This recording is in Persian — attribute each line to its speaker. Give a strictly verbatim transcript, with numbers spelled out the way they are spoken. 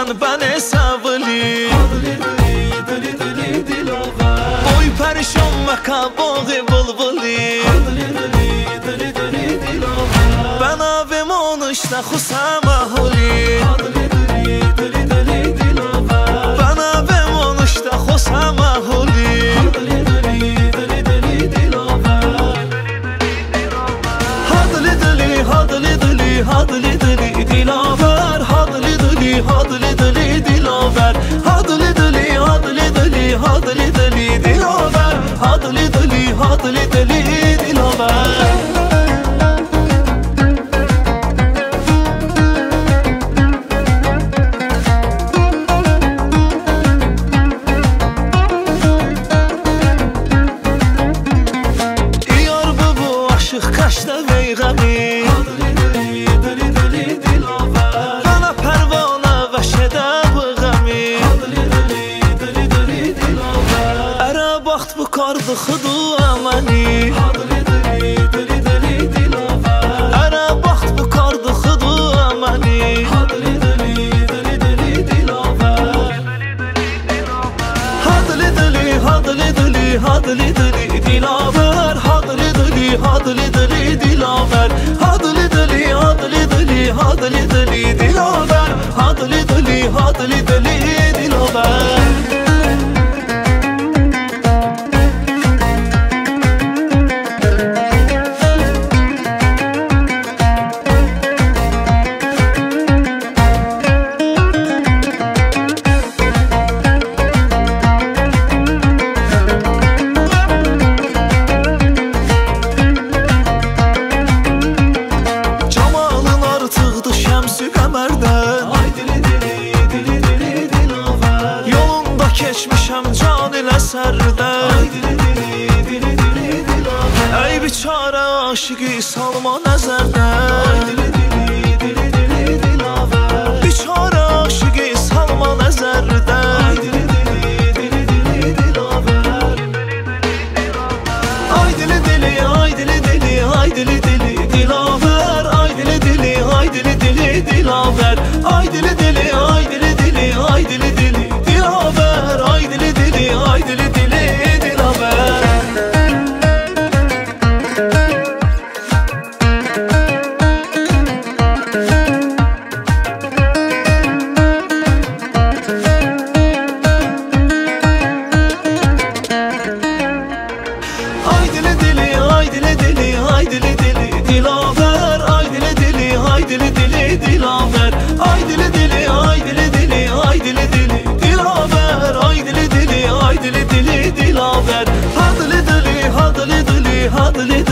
Speaker 1: بن سولی
Speaker 2: دلی دلی دلاور
Speaker 1: boy پریشان مکن باغ بلبلی
Speaker 2: دلی دلی دلاور
Speaker 1: بنا به مانش نخوسم اهلی
Speaker 2: دلی دلی دلی دلاور
Speaker 1: بنا به مانش نخوسم اهلی
Speaker 2: دلی دلی دلی دلاور
Speaker 1: هادلی دلی هادلی دلی هادلی دلی دلاور هادلی دلی هادلی دلی دلاور هادلی دلی هادلی دلی هادلی دلی دلاور هادلی دلی هادلی دلی دلاور kaçta beygami
Speaker 2: deli deli deli dilaver
Speaker 1: bana pervane ve şede bu gami
Speaker 2: deli deli deli dilaver
Speaker 1: ara baxt bu kardı xudu amani
Speaker 2: deli deli deli dilaver
Speaker 1: ara baxt bu kardı xudu amani
Speaker 2: deli deli deli deli dilaver
Speaker 1: hadli dili hadli dili hadli dili dilaver hadli dili hadli dili dilaver hadli dili hadli dili hadli dili dilaver hadli dili hadli dili dilaver Keçmişəm can ilə sərdən
Speaker 2: Ay dili dili dili dili dilaver
Speaker 1: Ey biçarə aşıqı salma nəzərdən
Speaker 2: Ay dili dili dili dili dilaver
Speaker 1: Biçarə aşıqı salma nəzərdən
Speaker 2: Ay dili dili dili dili dilaver
Speaker 1: Ay dili dili ay dili dili ay dili dili dilaver Ay dili dili ay dili dili dilaver Ay dili dili ay dili dili ay dili dili dilaver Ay dili dili ay dili dili dilaver Ay dili dili ay dili dili ay dili dili dilaver Ay dili dili ay dili dili dilaver Ay dili dili ay dili dili ay dili dili dilaver Ay dili dili ay dili dili dilaver Hadli dili hadli dili hadli